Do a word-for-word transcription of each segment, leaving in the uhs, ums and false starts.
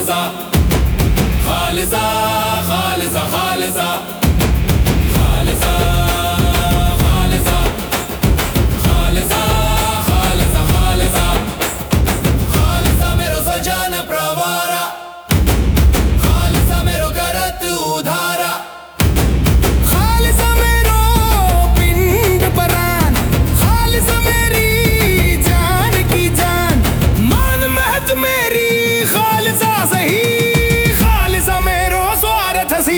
खालिसा खालिसा खालिसा खालिसा खालिसा खालिसा खालिसा खालिसा खालिसा खालिसा मेरो सजान प्रवारा खालिसा मेरो करत उधारा खालिसा मेरो पिंड परान खालिसा मेरी जान की जान मान महत मेरी खालिसा सही खालिसा मेरो स्वार्थ सी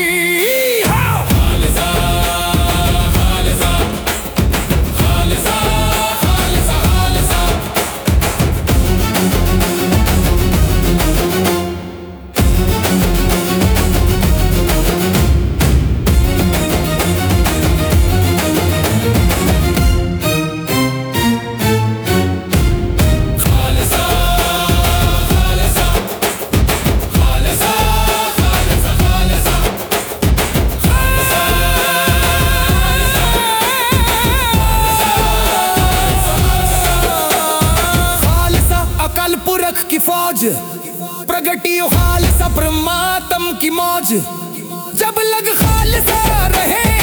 पुरख की फौज प्रगटी खालिसा परमात्म की मौज जब लग खालिसा रहे